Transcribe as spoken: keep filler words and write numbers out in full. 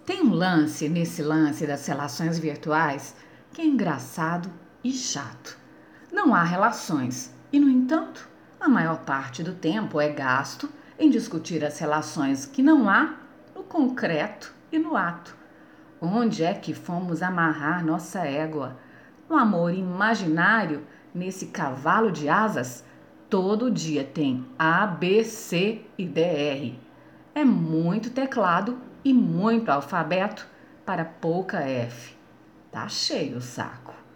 Tem um lance nesse lance das relações virtuais que é engraçado e chato. Não há relações e, no entanto, a maior parte do tempo é gasto em discutir as relações que não há no concreto e no ato. Onde é que fomos amarrar nossa égua? Um amor imaginário nesse cavalo de asas? Todo dia tem A, B, C e D R. É muito teclado e muito alfabeto para pouca F. Tá cheio o saco.